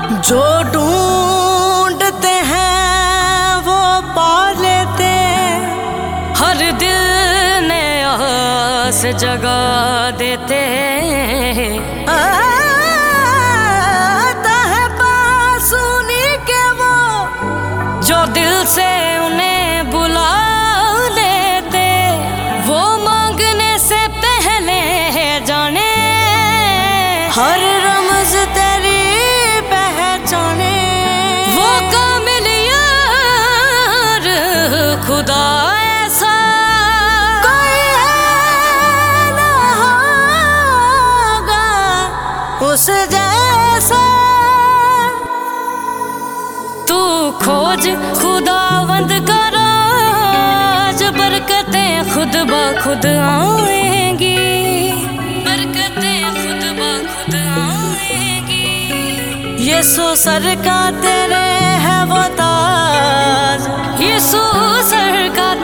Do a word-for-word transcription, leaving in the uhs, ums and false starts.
जो ढूंढते हैं वो पा लेते, हर दिल ने आस जगा देते। आता है पास उन्हीं के वो जो दिल से उन्हें बुला लेते। वो मांगने से पहले जाने, हर रमज तेरी पहचाने। वो कामिल यार खुदा ऐसा कोई है ना होगा उस जैसा। तू खोज खुदावंद का राज, बरकतें खुद ब खुद आएंगी, बरकतें खुद ब खुद आएंगी। यीशु सर का तेरे है वो ताज, यीशु सर का